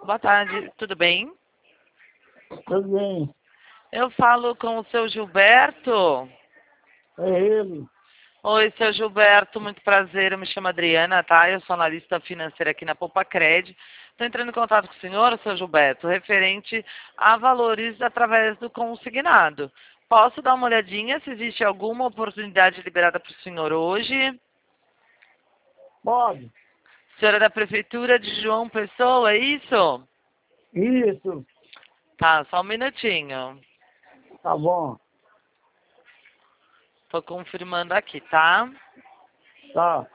Boa tarde, tudo bem? Tudo bem, Eu falo com o seu Gilberto. é ele. Oi, seu Gilberto, muito prazer. Eu me chamo Adriana, tá? Eu sou analista financeira aqui na Poupa Cred. Estou entrando em contato com o senhor, seu Gilberto, referente a valores através do consignado. Posso dar uma olhadinha se existe alguma oportunidade liberada para o senhor hoje? Pode? Senhora da Prefeitura de João Pessoa, é isso? Isso, Tá, só um minutinho. tá bom, Tô confirmando aqui, tá? tá.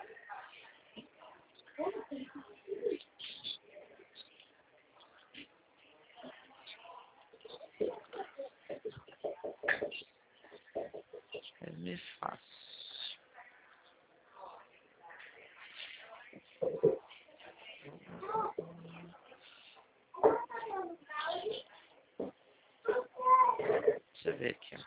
Me faço. Deixa eu ver aqui.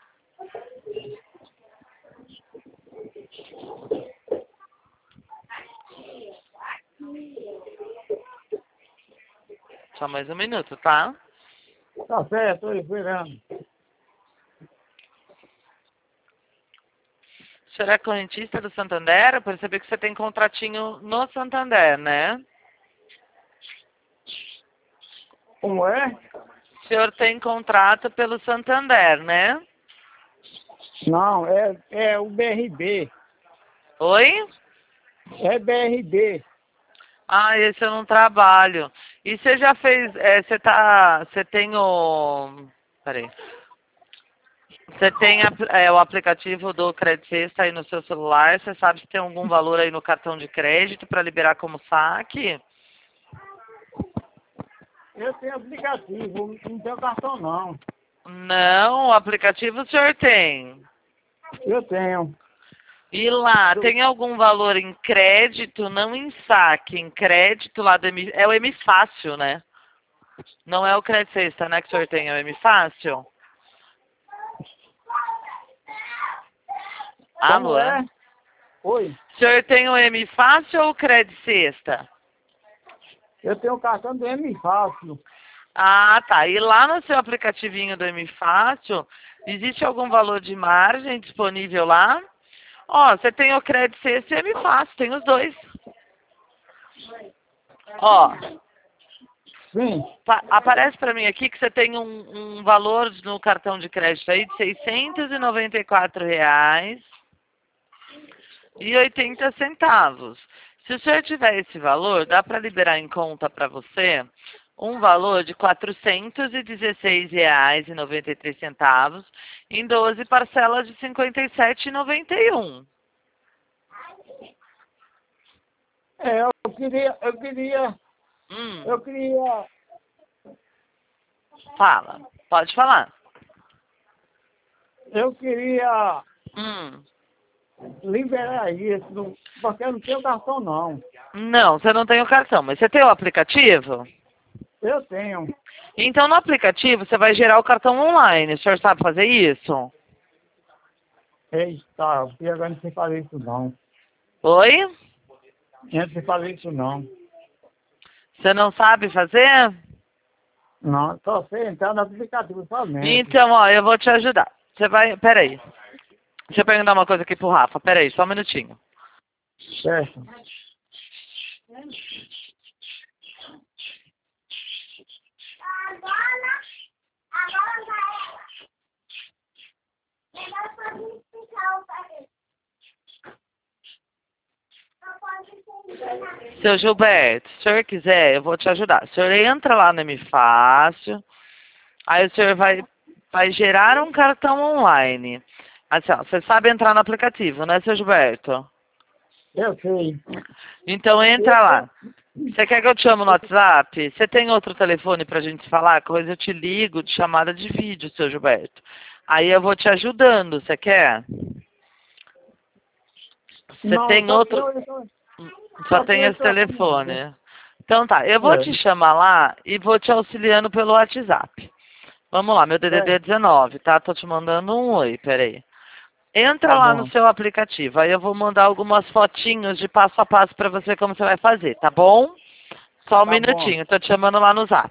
Só mais um minuto, tá? Tá certo, tô esperando. O senhor é correntista do Santander? Eu percebi que você tem contratinho no Santander, né? Como é? O senhor tem contrato pelo Santander, né? Não, é o BRB. Oi? É BRB. Ah, esse eu não trabalho. E você já fez, você tem o, peraí. Você tem o aplicativo do Credit Sexta aí no seu celular? Você sabe se tem algum valor aí no cartão de crédito para liberar como saque? Eu tenho aplicativo, não tenho cartão não. Não, o aplicativo o senhor tem. Eu tenho. E lá, tem algum valor em crédito, não em saque, em crédito lá do é o M Fácil, né? Não é o Credit Sexta, né, que o senhor tem, é o M Fácil? Como Alô? é? Oi, O senhor tem o M Fácil ou o Credit Sexta? eu tenho o cartão do M Fácil. Ah, tá. E lá no seu aplicativinho do M Fácil, existe algum valor de margem disponível lá? Ó, você tem o Credit Sexta e o M Fácil, tem os dois. Ó, Sim, aparece para mim aqui que você tem um valor no cartão de crédito aí de R$ 694,80. Se o senhor tiver esse valor, dá para liberar em conta para você um valor de R$ 416,93 em 12 parcelas de R$ 57,91. eu queria, Hum, eu queria, fala. Pode falar. eu queria Hum. liberar isso, porque eu não tenho cartão não. Não, você não tem o cartão, mas você tem o aplicativo? Eu tenho. Então, no aplicativo, você vai gerar o cartão online. O senhor sabe fazer isso? Eita, e agora não sei fazer isso não. Oi? Eu não sei fazer isso não. Você não sabe fazer? Não, só sei entrar no aplicativo somente. Então, ó, eu vou te ajudar. Você vai... Peraí. Deixa eu perguntar uma coisa aqui pro Rafa. Peraí, só um minutinho. Certo. Seu Gilberto, se o senhor quiser, eu vou te ajudar. O senhor entra lá no M Fácil. Aí o senhor vai gerar um cartão online. Assim, ó, você sabe entrar no aplicativo, né, seu Gilberto? Eu sei. Então entra lá. Você quer que eu te chame no WhatsApp? Você tem outro telefone pra gente falar? Coisa eu te ligo de chamada de vídeo, seu Gilberto. Aí eu vou te ajudando, você quer? Você Não, tem outro... Só só tem tenho esse esse telefone mesmo. telefone. Então tá, eu vou te É. chamar lá e vou te auxiliando pelo WhatsApp. Vamos lá, meu DDD é Certo. 19, tá? Tô te mandando um oi, peraí. Entra Tá lá no bom. seu aplicativo, aí eu vou mandar algumas fotinhos de passo a passo pra você como você vai fazer, tá bom? Só um Tá bom. minutinho, tô te chamando lá no Zap.